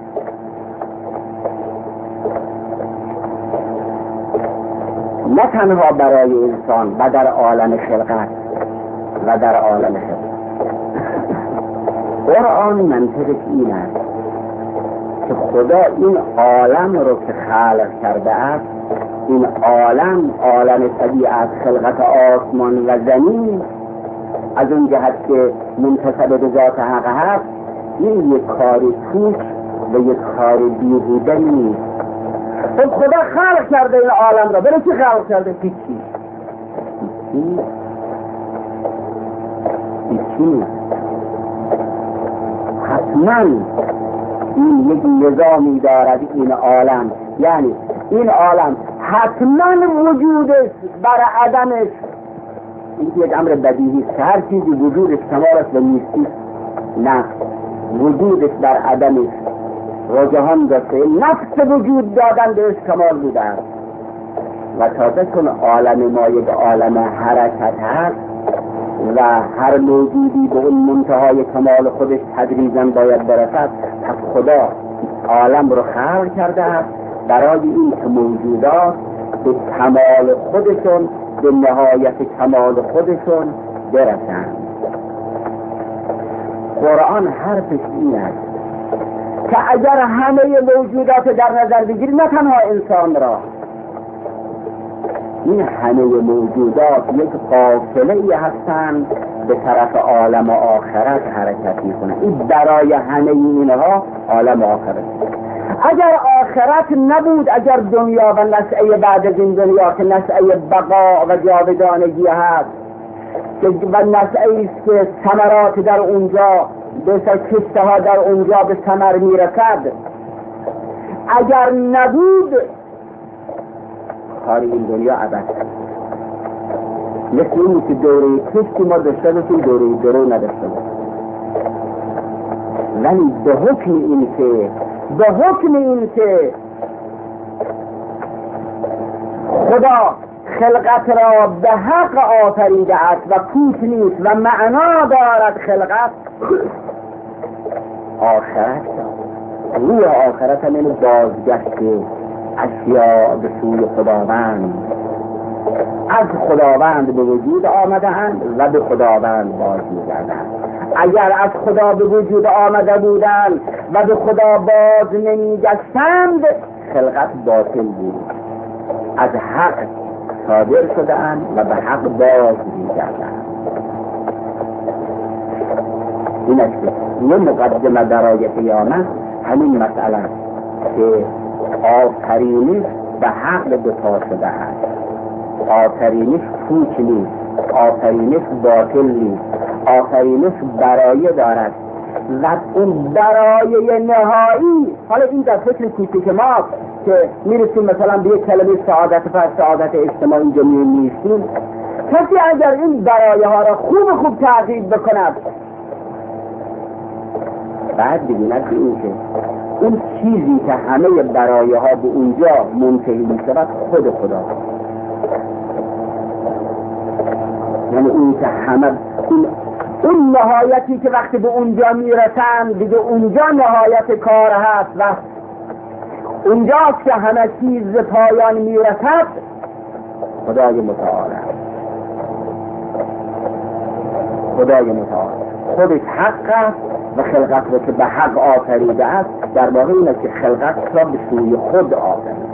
نه تنها برای انسان و در عالم خلقت قرآن منطقش این است که خدا این عالم رو که خلق کرده است، این عالم طبیعت، خلقت آسمان و زمین، از اون جهت که منتسب به ذات حق هست، این یک کار پوچ و یک کار بیهوده نیست. خب خدا خلق کرده این عالم را، برای چی خلق کرده؟ هیچی حتما این یک نظامی دارد این عالم، یعنی این عالم حتما وجودش بر عدمش، این یک امر بدیهی است که هر چیزی وجودش کمال است و نیستی نه، وجودش بر عدمش و جهان داشته، نفس وجود دادن بهش کمال بوده است. و تازه چون عالم ما یک عالم حرکت هست و هر موجودی به اون منتهای کمال خودش تدریجاً باید برسد، پس خدا عالم رو خلق کرده است برای این که موجودات به کمال خودشون، به نهایت کمال خودشون برسند. قرآن حرفش این است که اگر همه موجودات در نظر بگیرید، نه تنها انسان را، این همه موجودات یک قافله‌ای هستند به طرف عالم آخرت حرکت میکنند. این برای همه اینها عالم آخرت. اگر آخرت نبود، اگر دنیا و نشأه بعد از این دنیا که نشأه بقا و جاودانگی هست و نشأه است که ثمرات در اونجا بسیار کشته ها در اونجا به ثمر میرسد، اگر نبود کار این دنیا عبث. مثل اینی که دوره کشتی ما داشته باشیم، دوره درو نداشته باشیم. ولی به حکم این که خدا خلقت را به حق آفریده است و پوچ نیست و معنا دارد خلقت، آخرت روی آخرت هم این بازگشت اشیاء به سوی خداوند، از خداوند به وجود آمدند و به خداوند باز می‌گردند. اگر از خدا به وجود آمده بودند و به خدا باز نمی‌گشتند، خلقت باطل بود. از حق صادر شدند و به حق باز می‌گردند. این است یه مقدمه برای قیامت همین مسئله که آفرینش به حق دو پا شده است. آفرینش پوچ نیست، آفرینش باطل نیست، آفرینش برای دارد و اون برای نهایی. حالا این در فکر کوچک ما که میرسیم مثلا به یک کلمه سعادت و سعادت اجتماعی اینجا میرسیم، کسی اگر این برای ها را خوب تعقیب بکند، بعد ببیند که این که اون چیزی که همه برای ها به اونجا منتهی میشود خود خدا، یعنی این که همه اون نهایتی که وقتی به اونجا میرسند دیگه اونجا نهایت کار هست و اونجاست که همه چیز به پایان میرسد، خدای متعال است. خدای متعال خودش حق است و خلقت رو که به حق آفریده است، در واقع اینه که خلقت را به سوی خود آفریده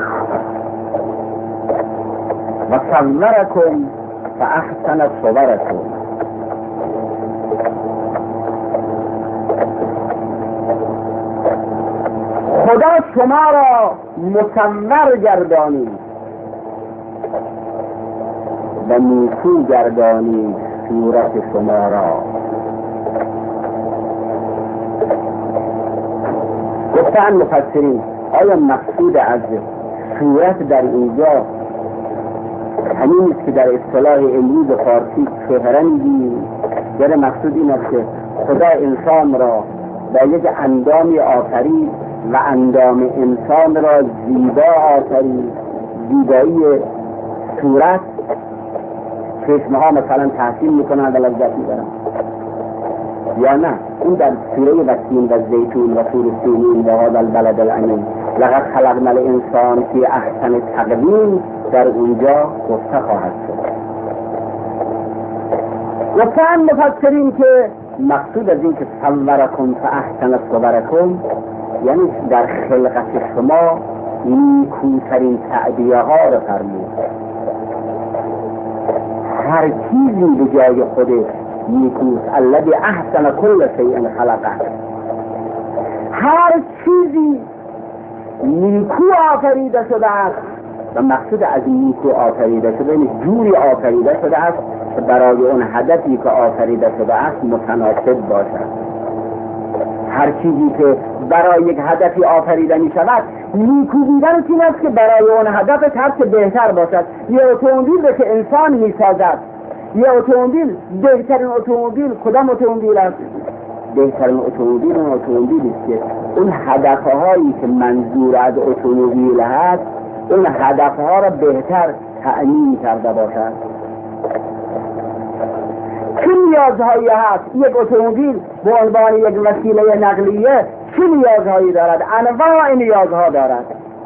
و صورکم فاحسن صورکم. خدا شما را مصور گردانید و نیکو گردانید صورت شما را. گفتن مفسرین آیا مقصود از صورت در اینجا همین است که در اصطلاح امروز فارسی چهره میگیم، یعنی مقصود این است که خدا انسان را با یک اندامی آفرید و اندام انسان را زیبا آفرید، زیبایی صورت، چشمها مثلا تحسین میکنند و لذت میبرند، یا نه اون در سوره وسیم و زیتون و طور سینین و هذا البلد الامین لقد خلقنا الانسان فی احسن تقویم در اونجا گفته خواهد شد. گفتن مفسرین که مقصود از این که صورکم فاحسن صورکم یعنی در خلقت شما نیکوترین تعبیه ها رو فرمود. هر چیزی به جای خودش نیکوست. الذی احسن کل شیء خلقه. هر چیزی نیکو آفریده شده است و مقصود از نیکو آفریده شده این جوری آفریده شده است که برای اون هدفی که آفریده شده است متناسب باشد. هر چیزی که برای یک هدفی آفریده می شود نیکو بودن این است که برای اون هدفش هرچه بهتر باشد. یه اتومبیل رو که انسان می سازد، یه اتومبیل، بهترین اتومبیل کدام اتومبیل است؟ بهترین اتومبیل اون اتومبیلی است که اون هدفهایی که منظور از اتومبیل هست اون هدفها را بهتر تأمین کرده باشد. چه نیازهایی هست؟ یک اتومبیل به عنوان یک وسیله نقلیه چه نیازهایی دارد؟ انواع نیازها دارد.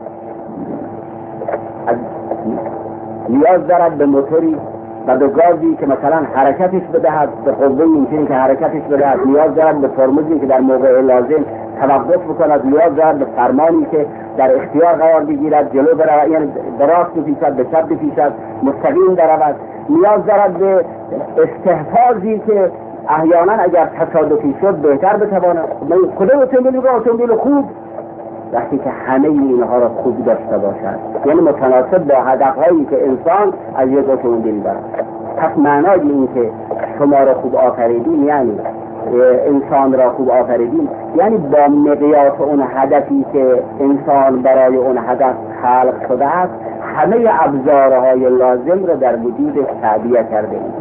نیاز دارد به موتوری و به گازی که مثلا حرکتش بدهد، به قوه اینچنین که حرکتش بدهد. نیاز دارد به ترمزی که در موقع لازم توقف بکند. نیاز دارد به فرمانی که در اختیار قرار بگیرد، جلو برود، یعنی به راست بپیچد، به چپ بپیچد، مستقیم برود. نیاز دارد به استحفاظی که احیانا اگر تصادفی شد بهتر بتواند. کدام اتومبیل خوب؟ وقتی که همه اینها را خوب داشته باشد، یعنی متناسب با هدفهایی که انسان از یک اتومبیل دارد. پس معنای این که شما را خوب آفریدیم، یعنی انسان را خوب آفریدیم، یعنی با مقیاس اون هدفی که انسان برای اون هدف خلق شده است همه ابزارهای لازم را در وجود تعبیه کرده ایم.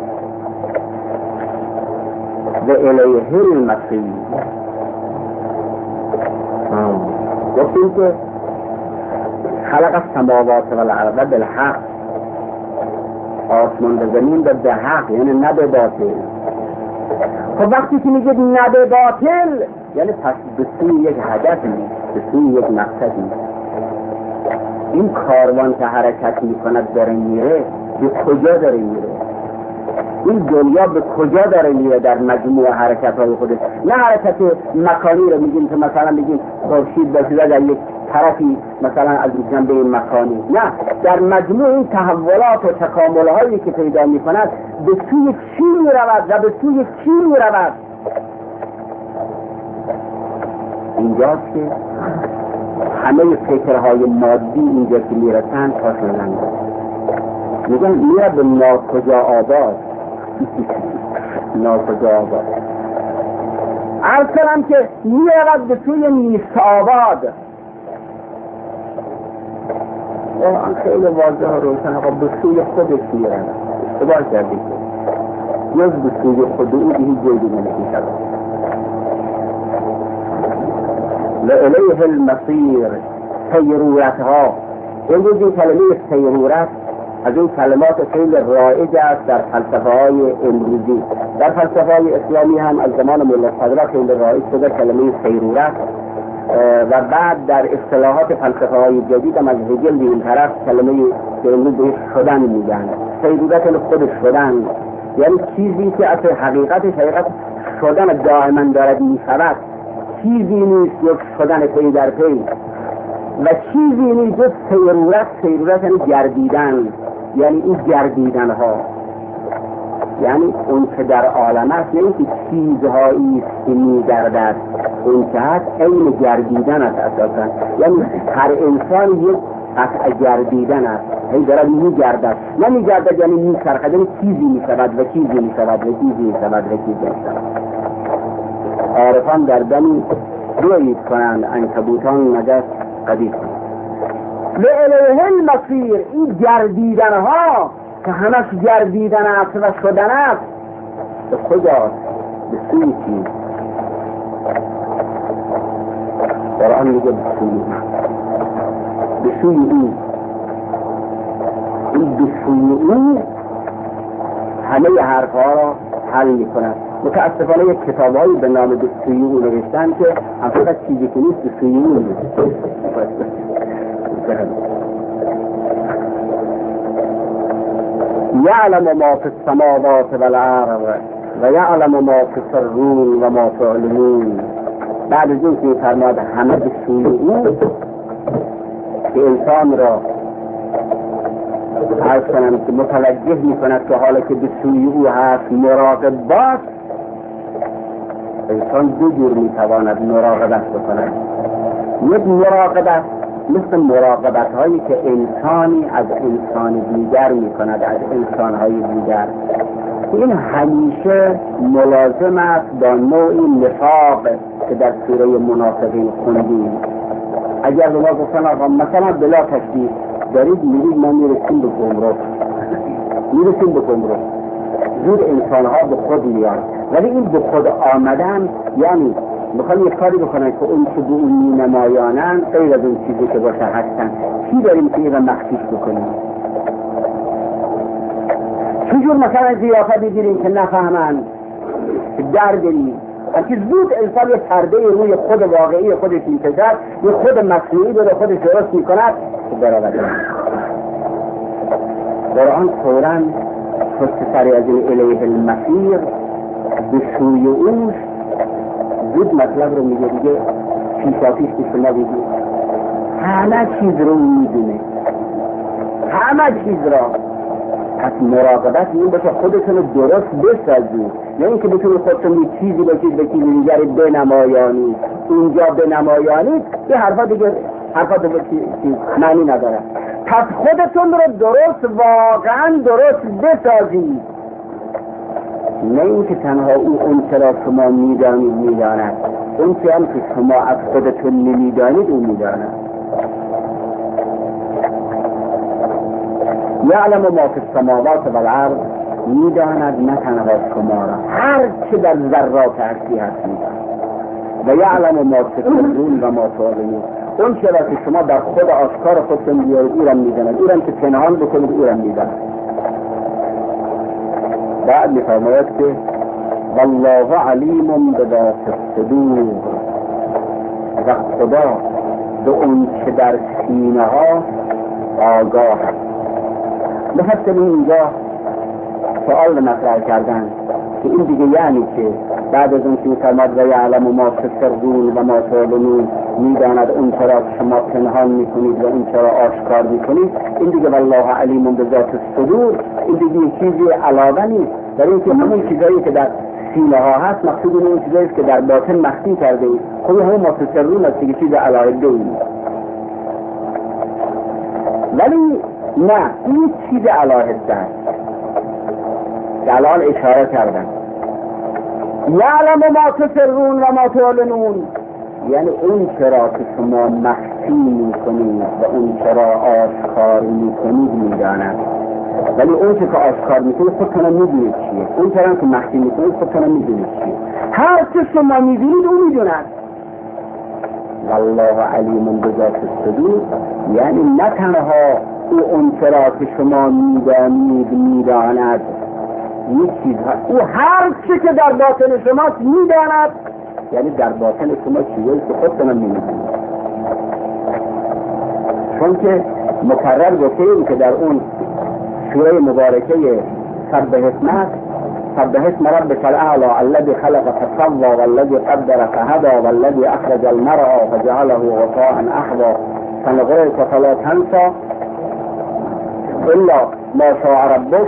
و الیه المصیر. گفتیم که خلق السماوات والارض بالحق، آسمان و زمین به حق، یعنی نه به باطل. خب وقتی که میگه نه به باطل یعنی پس به سوی یک هدفی، به سوی یک مقصدی. این کاروان که حرکت میکند داره میره، به کجا داره میره؟ این دنیا به کجا داره میره در مجموع حرکت های خودش؟ نه حرکت مکانی رو میگیم که مثلا میگیم خورشید باشیده در یک طرفی مثلا از جنبه مکانی، نه، در مجموع این تحولات و تکامل هایی که پیدا میکند به سوی چی میرود و به سوی چی میرود؟ اینجاست که همه فکرهای مادی اینجا که میرسن پاشون لنگ میگن میره به ناکجا آباد. ناکجا آباد عرض کنم که میرود به سوی نیست آباد. آن خیلی واضح و روشن. آقا به سوی خودش میرود، اشتباه کردی که جز به سوی خود او به هیچ جای دیگه نمیشود. لإلیه المصیر. سیرورتها، امروز این کلمه سیرورت از این کلمات خیلی رایج است در فلسفه های امروزی. در فلسفه های اسلامی هم از زمان ملا صدرا خیلی رایج شده کلمه سیرورت، و بعد در اصطلاحات فلسفه های جدید هم از هگل به این طرف کلمه که امروز بهش شدن میگن. سیرورت خود شدن، یعنی چیزی که اصل حقیقت شدن دائما دارد میشود، چیزی نیست یک شدن پی در پی و چیزی نیست جز سیرورت. سیرورت یعنی گردیدن، یعنی این گردیدن ها، یعنی اون که در عالم است، یعنی که چیزهایی که میگردد، اون که هست این گردیدن است اساسا. یعنی هر انسان یک قطع گردیدن است، هی دارد میگردد، نمیگردد یعنی میچرخد، یعنی چیزی میشود و چیزی میشود و چیزی میشود و چیزی میشود. عارفان در دمی روید کنند، عنکبوتان نجس قدید کنند. لإلیه المصیر. این گردیدن ها که همش گردیدن است و شدن است به کجاست؟ به سوی چی؟ قرآن میگه به سوی او. این به سوی او همه حرفها را حل میکند. متاسفانه یک کتابهایی به نام به سوی او نوشتن که هم فقط چیزی که نیست به سوی او نیست. یعلم ما فی السماوات والارض و یعلم ما تسرون و ما تعلنون. بعد از این که فرماد همه به سوی او، که انسان را عرض کنم که متوجه می کند که حالا که به سوی او هست مراقب باش. انسان دو جور می تواند مراقبت بکند. یک مراقبت مثل مراقبت هایی که انسانی از انسان دیگر می کند، از انسان های دیگر. این همیشه ملازم است با نوعی نفاق که در سوره منافقین خوندیم. اگر به ما گفتن آقا مثلا بلا تشبیه دارید میرید ما میرسیم به گمرک، میرسیم به گمرک، زود انسان ها به خود میاد. ولی این به خود آمدن یعنی میخوام یک کاری بکنن که اون که به اون می نمایانن غیر از اون چیزی که باشه هستن. چی داریم که این مخفیش بکنیم؟ چجور مثلا ضیافت بگیریم که نفهمن، که در بریم؟ که زود انسان یه پرده روی خود واقعی خودش میکشد، یه خود مصنوعی رو خودش درست میکند که برآورده. قرآن فوراً پشت سر از این الیه المصیر به سوی اوش زود مطلب رو میگه. دیگه پیشاپیش که شما بگید همه چیز رو میدونه، همه چیز را. پس مراقبت این باشه خودتون رو درست بسازید، نه اینکه بتونید خودتون یه چیزی باشید به چیزی دیگری بنمایانید، اینجا بنمایانید. یه حرفا دیگه معنی نداره. پس خودتون رو درست، واقعا درست بسازید، نه اینکه تنها اون چرا شما میداند، اون چه هم که شما از خودتون نمیدانید اون میداند. یعلم ما فی السماوات و الارض، میداند نه تنها شما را، هر چه در ذرات هستی هست میداند. و یعلم ما تسرون و ما تعلنون، اون چرا که شما در خود آشکار خودتون بیارید او را میداند، او را که پنهان بکنید او را میداند. بعد میفرماید که والله علیم بذات الصدور، و خدا به اون که در سینه ها آگاه است. بحث اینجا سؤال مطرح کردن که این دیگه یعنی که بعد از اون که میفرماد و یعلم ما تسرون و ما تعلنون، میداند اون چرا شما پنهان میکنید و اون چرا آشکار میکنید، این دیگه والله علیم بذات الصدور این دیگه چیزی علاوه نیست، در این که همون چیزایی که در سینه ها هست مقصود اون چیزایی که در باطن مخفی کرده اید، خب همون ما تسرون است دیگه، چیز علاوه نیست. ولی نه، این چیز علاهسته است که الان اشاره کردن. یعلم ما تسرون و ما تعلنون، یعنی اون چرا که شما مخفی میکنید و اون چرا آشکار میکنید میداند. ولی اون که آشکار میکنید خودتون میدونید چیه، اون چرا که مخفی میکنید خودتون میدونید چیه. هر چه شما میدونید اون میدوند. والله علیم بذات الصدور، یعنی نه تنها اون چرا که شما میدانید میداند، یک چیزها او هر چی که در باطن شماست میداند، یعنی در باطن شما چیزایی که خودتون میدونید. چون که مکرر گفتیم که در اون سوره مبارکه سبح اسم ربک الاعلی الذی خلق فسوی والذی قدر فهدی والذی اخرج المرعى فجعله غثاء احوى سنقرئك فلا تنسى الا ما شاء ربك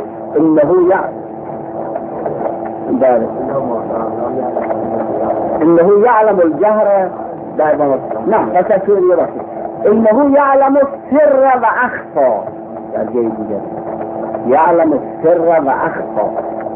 انه يعلم الجهر نعم فتشير يرسل انه يعلم السر واخفى، در جای دیگر یعلم السر واخفى.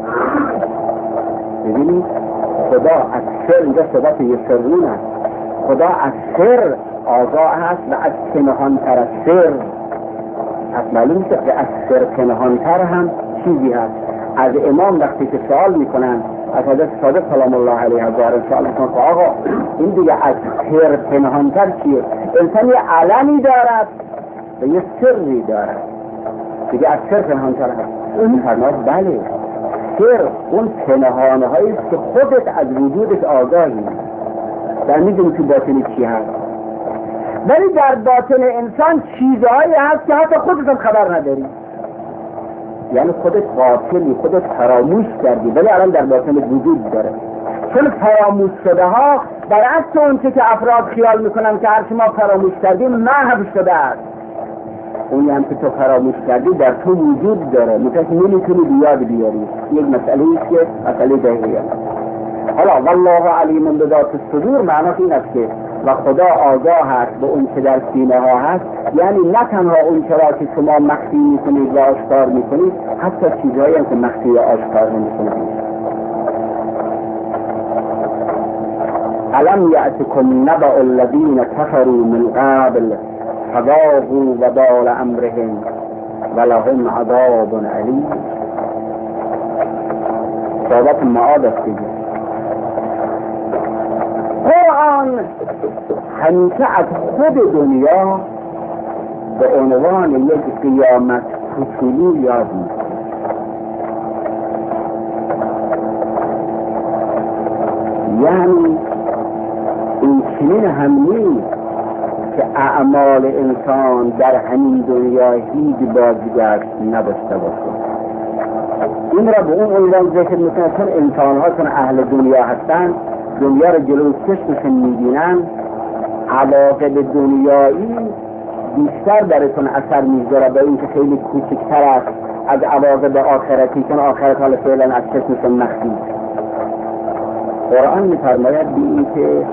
ببینید خدا از سر، اینجا صفت یسرون است، خدا از سر آگاه است و از پنهان‌تر از سر. از معلوم شد که از سر پنهان‌تر هم چیزی هست. از امام وقتی که سوال میکنن، از حضرت صادق سلام الله علیه هزار سوال میکنن که آقا این دیگه از سر پنهان‌تر چیه؟ انسان یه علمی دارد و یه سری دارد، دیگه از سر پنهان‌تر هست. این فرماد بله، سر اون پنهانه هایی که خودت از وجودش آگاهی در میدونی تو باطن چی هست. ولی در باطن انسان چیزهایی هست که حتی خودت هم خبر نداری، یعنی خودت غافلی، خودت فراموش کردی، ولی الان در باطن وجود داره. چون فراموش شده ها برعکس اون که افراد خیال میکنن که هرچی ما فراموش کردیم محو شده است، اونی هم که تو فراموش کردی در تو وجود داره، مثل نمیتونی بیاد بیاری. یک مسئله ایست که مسئله دقیقه. حالا والله علیم بذات الصدور معناش این است که و خدا آگاه است به اون که در سینه ها هست، یعنی نه تنها اون چرا که شما مخفی میکنید و آشکار میکنید، حتی چیزهایی هم که مخفی و آشکار نمیکنید. الم یأتکم نبأ الذین کفروا من قبل فذاقوا وبال امرهم ولهم عذاب علیم. صحبت معاد است دیگه. قرآن همیشه از خود دنیا به عنوان یک قیامت کوچولو یاد می‌کنه. یعنی این چنین هم نیست که اعمال انسان در همین دنیا هیچ بازگشت نداشته باشه. این را به اون عنوان ذکر میکنه چون انسان ها چون اهل دنیا هستند، دنیا را جلوی چشمشون میبینن، عواقب دنیایی بیشتر براتون اثر میذاره به اینکه خیلی کوچکتر است از عواقب آخرتی، چون آخرت حال فعلا از چشمشون مخفی. قرآن می‌فرماید به اینکه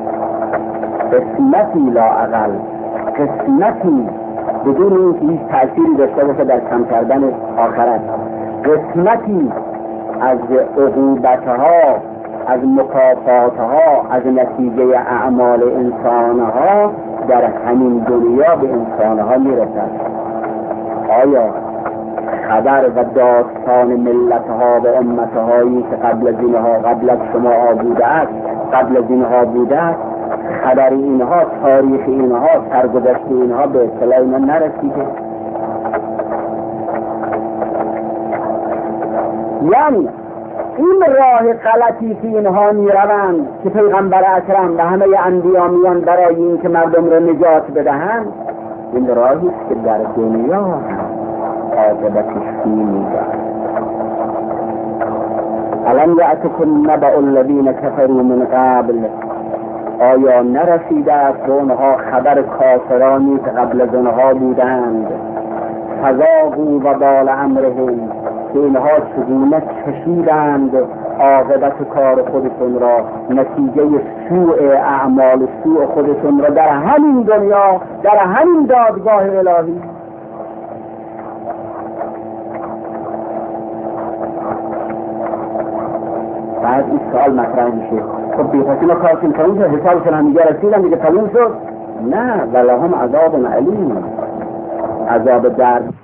قسمتی لااقل، قسمتی بدون اینکه هیچ تأثیری داشته باشه در کم کردن آخرت، قسمتی از عقوبتها، از مکافاتها، از نتیجه اعمال انسانها در همین دنیا به انسانها میرسد. آیا خبر و داستان ملتها و امتهایی که قبل از اینها، قبل از شما بوده است، قبل از اینها بوده است، خبر اینها، تاریخ اینها، سرگذشت اینها به اطلاع اینا نرسیده؟ یعنی این راه غلطی که اینها میروند که پیغمبر اکرم و همه انبیا میان برای این که مردم را نجات بدهند، این راهی است که در دنیا عاقبتش می‌باشد. الم یأتکم نبأ الذین کفروا من قبل، آیا نرسیده است به آنها خبر کافرانی که قبل از آنها بودند؟ فذاقوا وبال امرهم، که اینها چگونه چشیدند عاقبت کار خودشون را، نتیجه سوء اعمال سوء خودشون را در همین دنیا، در همین دادگاه الهی. بعد این سوال مطرح میشه، خب بی‌پسی ما کارشون تموم شد، حسابشون هم دیگه رسیدن دیگه تموم شد؟ نه، ولهم عذاب علیم، عذاب درد